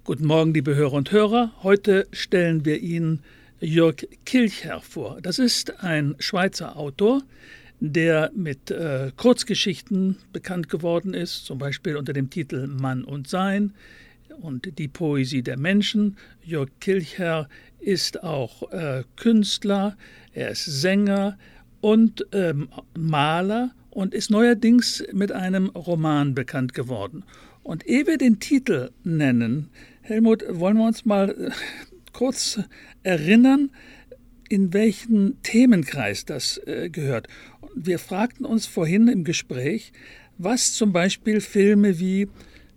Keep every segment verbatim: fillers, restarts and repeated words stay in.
Guten Morgen, liebe Hörer und Hörer. Heute stellen wir Ihnen Jörg Kilcher vor. Das ist ein Schweizer Autor, der mit äh, Kurzgeschichten bekannt geworden ist, zum Beispiel unter dem Titel Mann und Sein und die Poesie der Menschen. Jörg Kilcher ist auch äh, Künstler, er ist Sänger und ähm, Maler und ist neuerdings mit einem Roman bekannt geworden. Und ehe wir den Titel nennen, Helmut, wollen wir uns mal kurz erinnern, in welchen Themenkreis das äh, gehört. Und wir fragten uns vorhin im Gespräch, was zum Beispiel Filme wie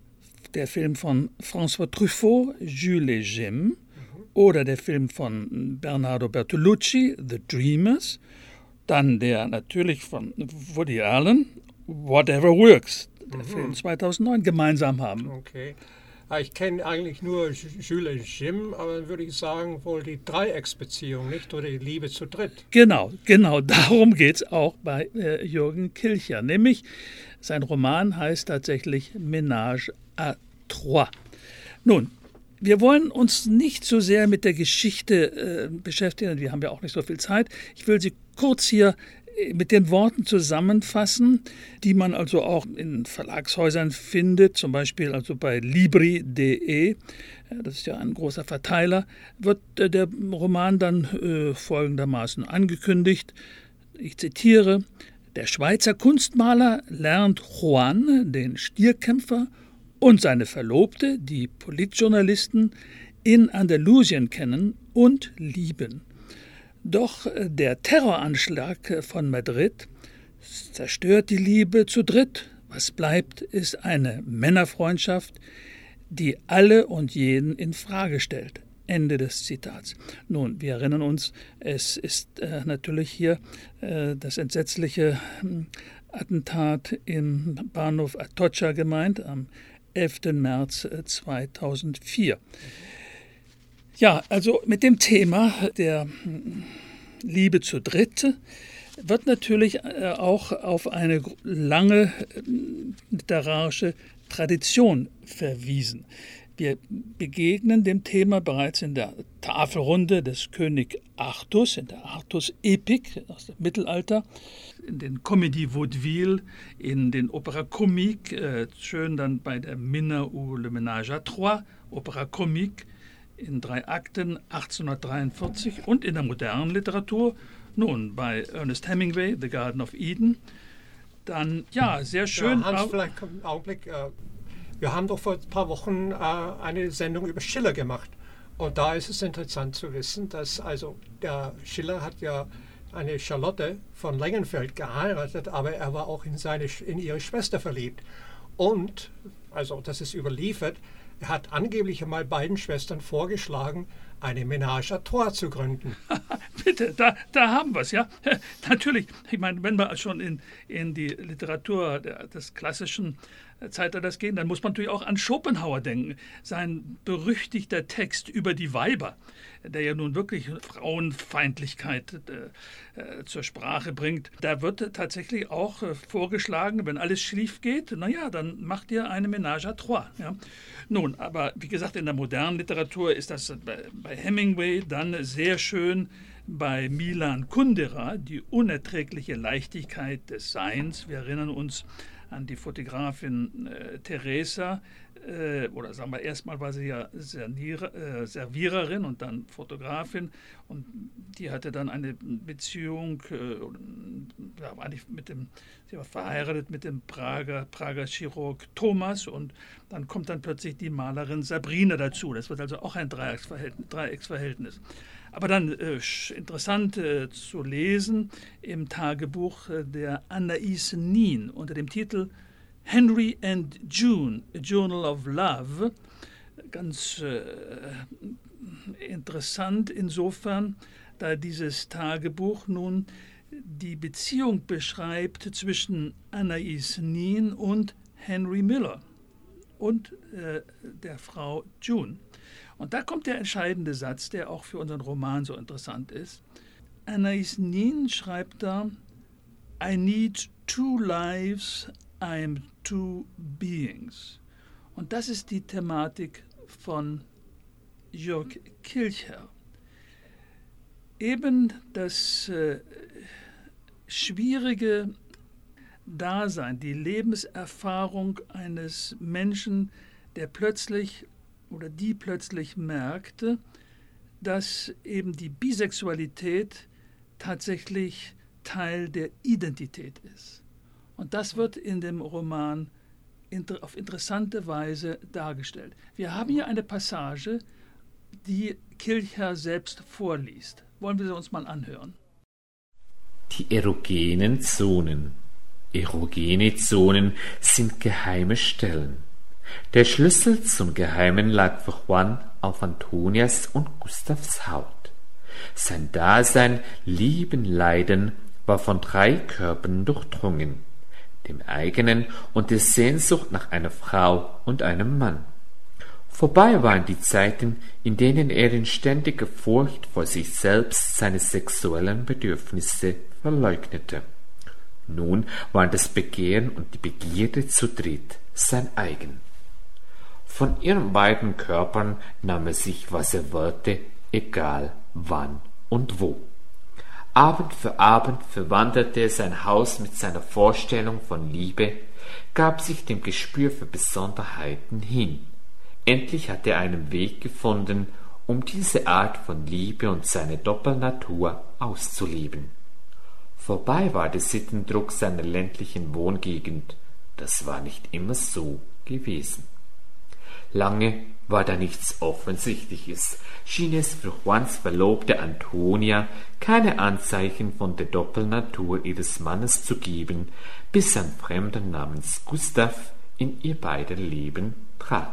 der Film von François Truffaut, Jules et Jim, mhm. oder der Film von Bernardo Bertolucci, The Dreamers, dann der natürlich von Woody Allen, Whatever Works, der mhm. Film zweitausendneun, gemeinsam haben. Okay. Ich kenne eigentlich nur Jules et Jim, aber dann würde ich sagen, wohl die Dreiecksbeziehung, nicht? Oder die Liebe zu dritt. Genau, genau, darum geht es auch bei äh, Jürgen Kilcher. Nämlich, sein Roman heißt tatsächlich Ménage à Trois. Nun, wir wollen uns nicht so sehr mit der Geschichte äh, beschäftigen, wir haben ja auch nicht so viel Zeit. Ich will sie kurz hier mit den Worten zusammenfassen, die man also auch in Verlagshäusern findet, zum Beispiel also bei Libri punkt de, das ist ja ein großer Verteiler, wird der Roman dann äh, folgendermaßen angekündigt. Ich zitiere: Der Schweizer Kunstmaler lernt Juan, den Stierkämpfer, und seine Verlobte, die Politjournalisten, in Andalusien kennen und lieben. Doch der Terroranschlag von Madrid zerstört die Liebe zu dritt. Was bleibt, ist eine Männerfreundschaft, die alle und jeden in Frage stellt. Ende des Zitats. Nun, wir erinnern uns, es ist äh, natürlich hier äh, das entsetzliche äh, Attentat im Bahnhof Atocha gemeint, am elften März zweitausendvier. Ja, also mit dem Thema der Liebe zu Dritt wird natürlich auch auf eine lange literarische Tradition verwiesen. Wir begegnen dem Thema bereits in der Tafelrunde des König Artus, in der Artus-Epik aus dem Mittelalter, in den Comédie Vaudeville, in den Opera Comique, äh, schön dann bei der Minna ou le Ménage à Trois, Opera Comique, in drei Akten achtzehnhundertdreiundvierzig und in der modernen Literatur, nun bei Ernest Hemingway, The Garden of Eden. Dann, ja, sehr schön. Ja, Hans, vielleicht einen Augenblick. Äh, wir haben doch vor ein paar Wochen äh, eine Sendung über Schiller gemacht. Und da ist es interessant zu wissen, dass also der Schiller hat ja eine Charlotte von Lengenfeld geheiratet, aber er war auch in, seine, in ihre Schwester verliebt. Und, also das ist überliefert, er hat angeblich einmal beiden Schwestern vorgeschlagen, eine Ménage à Trois zu gründen. Bitte, da, da haben wir es, ja. Natürlich, ich meine, wenn wir schon in, in die Literatur der, des klassischen Zeitalters gehen, dann muss man natürlich auch an Schopenhauer denken. Sein berüchtigter Text über die Weiber, der ja nun wirklich Frauenfeindlichkeit äh, äh, zur Sprache bringt. Da wird tatsächlich auch äh, vorgeschlagen, wenn alles schief geht, naja, dann macht ihr eine Ménage à Trois. Ja. Nun, aber wie gesagt, in der modernen Literatur ist das bei, bei Hemingway dann sehr schön bei Milan Kundera, die unerträgliche Leichtigkeit des Seins. Wir erinnern uns an die Fotografin äh, Teresa, äh, oder sagen wir erstmal war sie ja Servier, äh, Serviererin und dann Fotografin, und die hatte dann eine Beziehung, äh, ja, war nicht mit dem, sie war verheiratet mit dem Prager, Prager Chirurg Thomas, und dann kommt dann plötzlich die Malerin Sabrina dazu. Das wird also auch ein Dreiecksverhältnis. Dreiecksverhältnis. Aber dann äh, interessant äh, zu lesen im Tagebuch äh, der Anais Nin unter dem Titel Henry and June, A Journal of Love. Ganz äh, interessant insofern, da dieses Tagebuch nun die Beziehung beschreibt zwischen Anais Nin und Henry Miller und äh, der Frau June. Und da kommt der entscheidende Satz, der auch für unseren Roman so interessant ist. Anais Nin schreibt da: I need two lives, I am two beings. Und das ist die Thematik von Jürg Kilcher. Eben das äh, schwierige Dasein, die Lebenserfahrung eines Menschen, der plötzlich oder die plötzlich merkte, dass eben die Bisexualität tatsächlich Teil der Identität ist. Und das wird in dem Roman inter- auf interessante Weise dargestellt. Wir haben hier eine Passage, die Kilcher selbst vorliest. Wollen wir sie uns mal anhören? Die erogenen Zonen. Erogene Zonen sind geheime Stellen. Der Schlüssel zum Geheimen lag für Juan auf Antonias und Gustavs Haut. Sein Dasein, Lieben, Leiden war von drei Körpern durchdrungen, dem eigenen und der Sehnsucht nach einer Frau und einem Mann. Vorbei waren die Zeiten, in denen er in ständiger Furcht vor sich selbst seine sexuellen Bedürfnisse verleugnete. Nun waren das Begehren und die Begierde zu dritt sein eigen. Von ihren beiden Körpern nahm er sich, was er wollte, egal wann und wo. Abend für Abend verwanderte er sein Haus mit seiner Vorstellung von Liebe, gab sich dem Gespür für Besonderheiten hin. Endlich hatte er einen Weg gefunden, um diese Art von Liebe und seine Doppelnatur auszuleben. Vorbei war der Sittendruck seiner ländlichen Wohngegend. Das war nicht immer so gewesen. Lange war da nichts Offensichtliches, schien es für Juans Verlobte Antonia keine Anzeichen von der Doppelnatur ihres Mannes zu geben, bis ein Fremder namens Gustav in ihr beider Leben trat.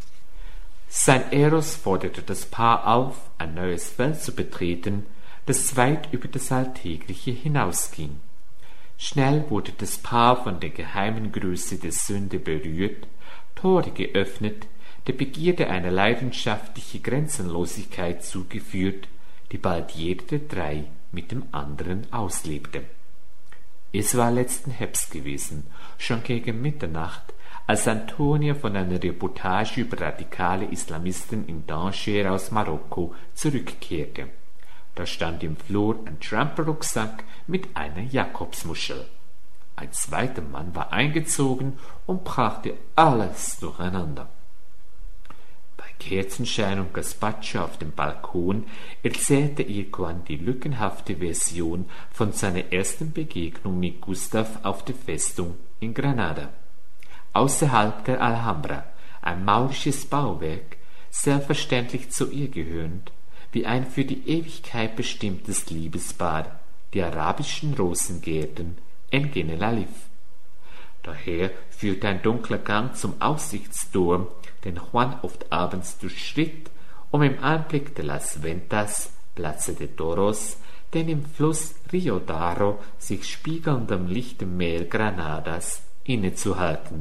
Sein Eros forderte das Paar auf, ein neues Feld zu betreten, das weit über das Alltägliche hinausging. Schnell wurde das Paar von der geheimen Größe der Sünde berührt, Tore geöffnet, der Begierde eine leidenschaftliche Grenzenlosigkeit zugeführt, die bald jeder der drei mit dem anderen auslebte. Es war letzten Herbst gewesen, schon gegen Mitternacht, als Antonia von einer Reportage über radikale Islamisten in Tanger aus Marokko zurückkehrte. Da stand im Flur ein Tramperrucksack mit einer Jakobsmuschel. Ein zweiter Mann war eingezogen und brachte alles durcheinander. Bei Kerzenschein und Gazpacho auf dem Balkon erzählte ihr Juan die lückenhafte Version von seiner ersten Begegnung mit Gustav auf der Festung in Granada. Außerhalb der Alhambra, ein maurisches Bauwerk, selbstverständlich zu ihr gehörend, wie ein für die Ewigkeit bestimmtes Liebespaar, die arabischen Rosengärten en Genelhalif. Daher führte ein dunkler Gang zum Aussichtsturm, den Juan oft abends durchschritt, um im Anblick de las Ventas, Plaza de Toros, den im Fluss Rio Daro sich spiegelndem lichtem Meer Granadas innezuhalten.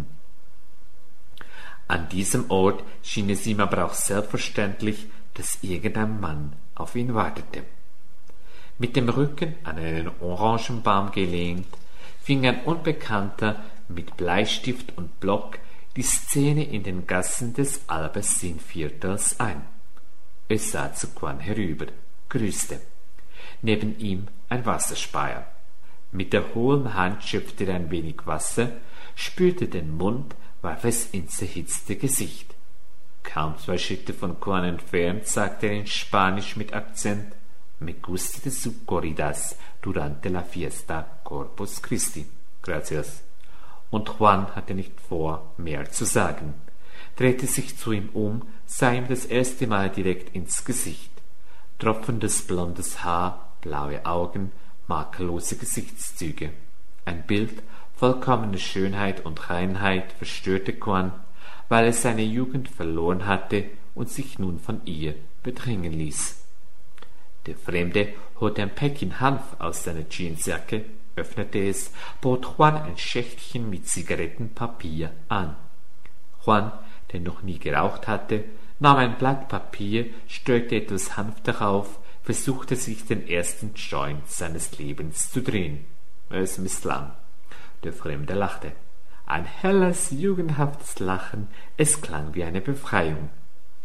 An diesem Ort schien es ihm aber auch selbstverständlich, dass irgendein Mann auf ihn wartete. Mit dem Rücken an einen Orangenbaum gelehnt, fing ein Unbekannter mit Bleistift und Block die Szene in den Gassen des Albaicin-Viertels ein. Es sah zu Juan herüber, grüßte. Neben ihm ein Wasserspeier. Mit der hohlen Hand schöpfte er ein wenig Wasser, spülte den Mund, warf es ins erhitzte Gesicht. Kaum zwei Schritte von Juan entfernt, sagte er in Spanisch mit Akzent: Me gusta de su corridas durante la fiesta Corpus Christi. Gracias. Und Juan hatte nicht vor, mehr zu sagen, drehte sich zu ihm um, sah ihm das erste Mal direkt ins Gesicht. Tropfendes blondes Haar, blaue Augen, makellose Gesichtszüge. Ein Bild vollkommener Schönheit und Reinheit verstörte Juan, weil er seine Jugend verloren hatte und sich nun von ihr bedrängen ließ. Der Fremde holte ein Päckchen Hanf aus seiner Jeansjacke, öffnete es, bot Juan ein Schächtchen mit Zigarettenpapier an. Juan, der noch nie geraucht hatte, nahm ein Blatt Papier, streute etwas Hanf darauf, versuchte sich den ersten Joint seines Lebens zu drehen. Es misslang. Der Fremde lachte. Ein helles, jugendhaftes Lachen, es klang wie eine Befreiung.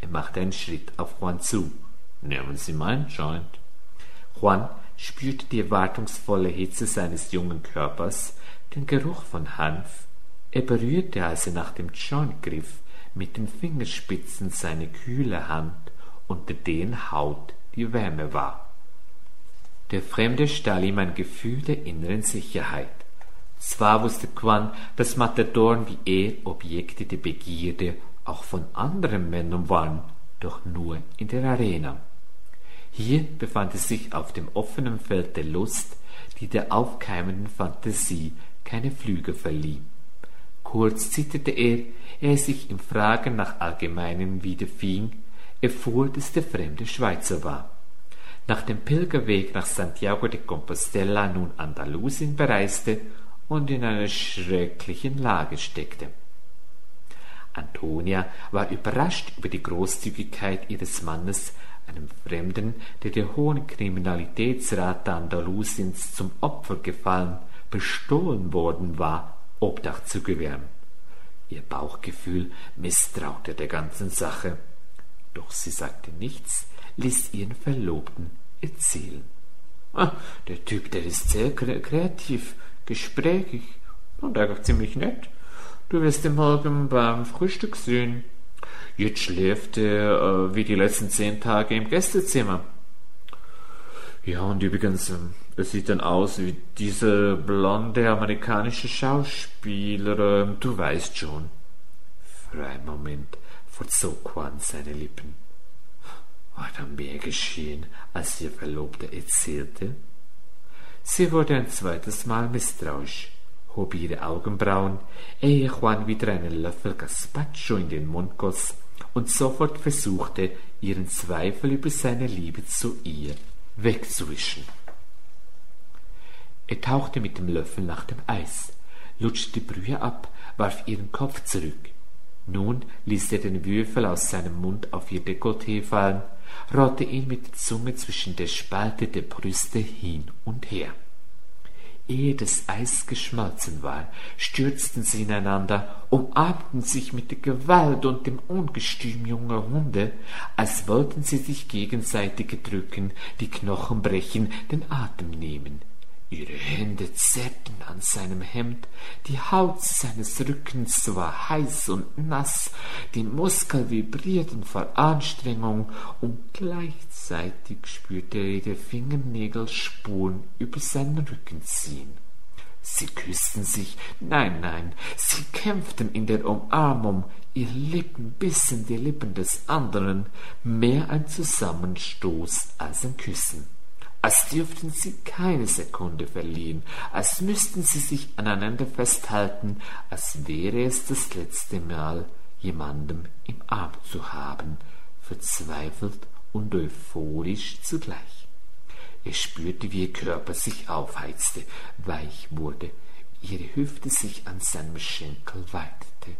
Er machte einen Schritt auf Juan zu. »Nehmen Sie meinen Joint.« Juan spürte die erwartungsvolle Hitze seines jungen Körpers, den Geruch von Hanf. Er berührte, als er nach dem Joint griff, mit den Fingerspitzen seine kühle Hand, unter deren Haut die Wärme war. Der Fremde stahl ihm ein Gefühl der inneren Sicherheit. Zwar wusste Juan, dass Matadoren wie er Objekte der Begierde auch von anderen Männern waren, doch nur in der Arena. Hier befand er sich auf dem offenen Feld der Lust, die der aufkeimenden Fantasie keine Flügel verlieh. Kurz zitterte er, ehe er sich im Fragen nach Allgemeinem wiederfing, erfuhr, dass der Fremde Schweizer war. Nach dem Pilgerweg nach Santiago de Compostela nun Andalusien bereiste und in einer schrecklichen Lage steckte. Antonia war überrascht über die Großzügigkeit ihres Mannes, einem Fremden, der der hohen Kriminalitätsrate Andalusiens zum Opfer gefallen, bestohlen worden war, Obdach zu gewähren. Ihr Bauchgefühl misstraute der ganzen Sache, doch sie sagte nichts, ließ ihren Verlobten erzählen. Ah, der Typ, der ist sehr kreativ, gesprächig und eigentlich ziemlich nett. Du wirst ihn morgen beim Frühstück sehen. Jetzt schläft er äh, wie die letzten zehn Tage im Gästezimmer. Ja, und übrigens, äh, er sieht dann aus wie dieser blonde amerikanische Schauspieler, äh, du weißt schon. Für einen Moment verzog Juan seine Lippen. War da mehr geschehen, als ihr Verlobter erzählte? Sie wurde ein zweites Mal misstrauisch, hob ihre Augenbrauen, ehe Juan wieder einen Löffel Gazpacho in den Mund goss und sofort versuchte, ihren Zweifel über seine Liebe zu ihr wegzuwischen. Er tauchte mit dem Löffel nach dem Eis, lutschte die Brühe ab, warf ihren Kopf zurück. Nun ließ er den Würfel aus seinem Mund auf ihr Dekolleté fallen, rollte ihn mit der Zunge zwischen der Spalte der Brüste hin und her. Ehe das Eis geschmolzen war, stürzten sie ineinander, umarmten sich mit der Gewalt und dem Ungestüm junger Hunde, als wollten sie sich gegenseitig drücken, die Knochen brechen, den Atem nehmen. Ihre Hände zerrten an seinem Hemd, die Haut seines Rückens war heiß und nass, die Muskeln vibrierten vor Anstrengung, und gleichzeitig spürte er ihre Fingernägel Spuren über seinen Rücken ziehen. Sie küssten sich, nein, nein, sie kämpften in der Umarmung, ihre Lippen bissen die Lippen des anderen, mehr ein Zusammenstoß als ein Küssen. Als dürften sie keine Sekunde verlieren, als müssten sie sich aneinander festhalten, als wäre es das letzte Mal, jemandem im Arm zu haben, verzweifelt und euphorisch zugleich. Er spürte, wie ihr Körper sich aufheizte, weich wurde, ihre Hüfte sich an seinem Schenkel weitete.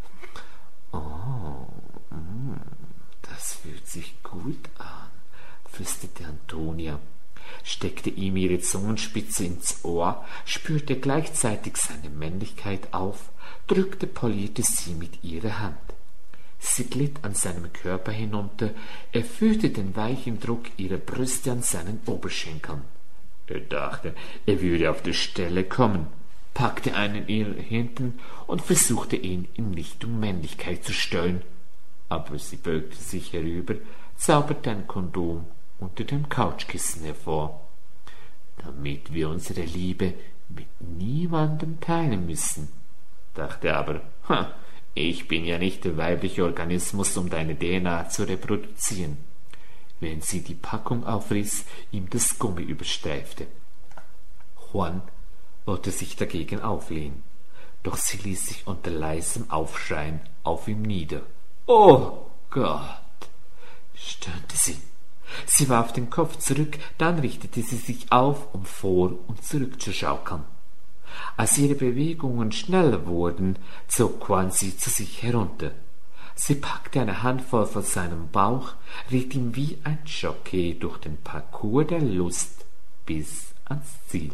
»Oh, mm, das fühlt sich gut an«, flüsterte Antonia, steckte ihm ihre Zungenspitze ins Ohr, spürte gleichzeitig seine Männlichkeit auf, drückte, polierte sie mit ihrer Hand. Sie glitt an seinem Körper hinunter, er fühlte den weichen Druck ihrer Brüste an seinen Oberschenkeln. Er dachte, er würde auf die Stelle kommen, packte einen ihrer hinten und versuchte ihn in Richtung Männlichkeit zu steuern. Aber sie beugte sich herüber, zauberte ein Kondom unter dem Couchkissen hervor. Damit wir unsere Liebe mit niemandem teilen müssen, dachte er aber, ha, ich bin ja nicht der weibliche Organismus, um deine D N A zu reproduzieren, während sie die Packung aufriss, ihm das Gummi überstreifte. Juan wollte sich dagegen auflehnen, doch sie ließ sich unter leisem Aufschreien auf ihm nieder. »Oh Gott«, stöhnte sie. Sie warf den Kopf zurück, dann richtete sie sich auf, um vor und zurück zu schaukeln. Als ihre Bewegungen schneller wurden, zog Juan sie zu sich herunter. Sie packte eine Handvoll von seinem Bauch, ritt ihn wie ein Jockey durch den Parcours der Lust bis ans Ziel.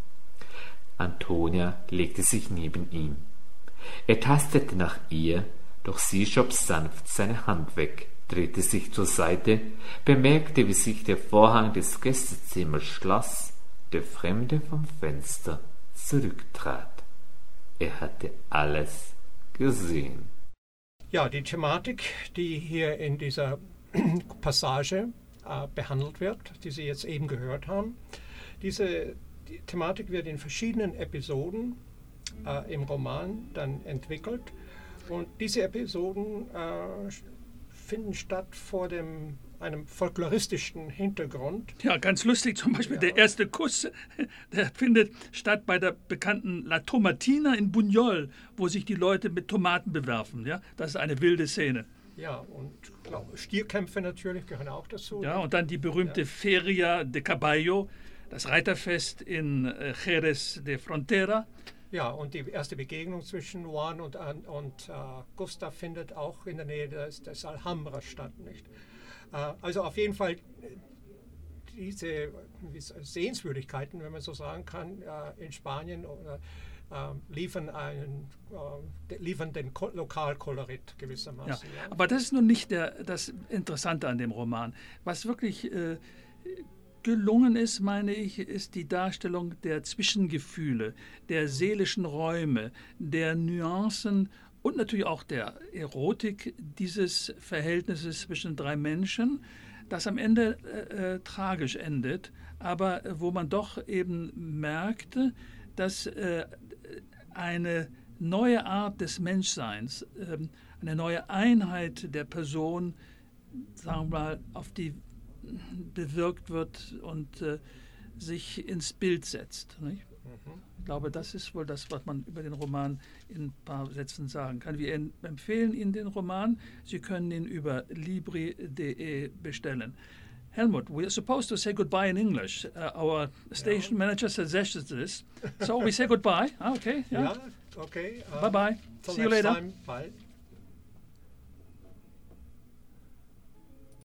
Antonia legte sich neben ihn. Er tastete nach ihr, Doch sie schob sanft seine Hand weg, drehte sich zur Seite, bemerkte, wie sich der Vorhang des Gästezimmers schloss, der Fremde vom Fenster zurücktrat. Er hatte alles gesehen. Ja, die Thematik, die hier in dieser Passage äh, behandelt wird, die Sie jetzt eben gehört haben, diese die Thematik wird in verschiedenen Episoden äh, im Roman dann entwickelt. Und diese Episoden äh, finden statt vor dem, einem folkloristischen Hintergrund. Ja, ganz lustig, zum Beispiel ja. Der erste Kuss, der findet statt bei der bekannten La Tomatina in Buñol, wo sich die Leute mit Tomaten bewerfen. Ja? Das ist eine wilde Szene. Ja, und klar, Stierkämpfe natürlich gehören auch dazu. Ja, und dann die berühmte ja. Feria de Caballo, das Reiterfest in äh, Jerez de Frontera. Ja, und die erste Begegnung zwischen Juan und, und äh, Gustav findet auch in der Nähe des, des Alhambra statt, nicht? Äh, also auf jeden Fall diese Sehenswürdigkeiten, wenn man so sagen kann, äh, in Spanien oder, äh, liefern, einen, äh, liefern den Ko- Lokalkolorit gewissermaßen. Ja, ja. Aber das ist nun nicht der, das Interessante an dem Roman. Was wirklich äh, gelungen ist, meine ich, ist die Darstellung der Zwischengefühle, der seelischen Räume, der Nuancen und natürlich auch der Erotik dieses Verhältnisses zwischen drei Menschen, das am Ende äh, äh, tragisch endet, aber äh, wo man doch eben merkte, dass äh, eine neue Art des Menschseins, äh, eine neue Einheit der Person, sagen wir mal, auf die bewirkt wird und äh, sich ins Bild setzt. Nicht? Mhm. Ich glaube, das ist wohl das, was man über den Roman in ein paar Sätzen sagen kann. Wir empfehlen Ihnen den Roman. Sie können ihn über libri punkt de bestellen. Helmut, we are supposed to say goodbye in English. Uh, our station yeah. manager suggested this. So we say goodbye. Ah, okay. Yeah. Yeah, okay. Uh, Bye-bye. See you later. Time. Bye.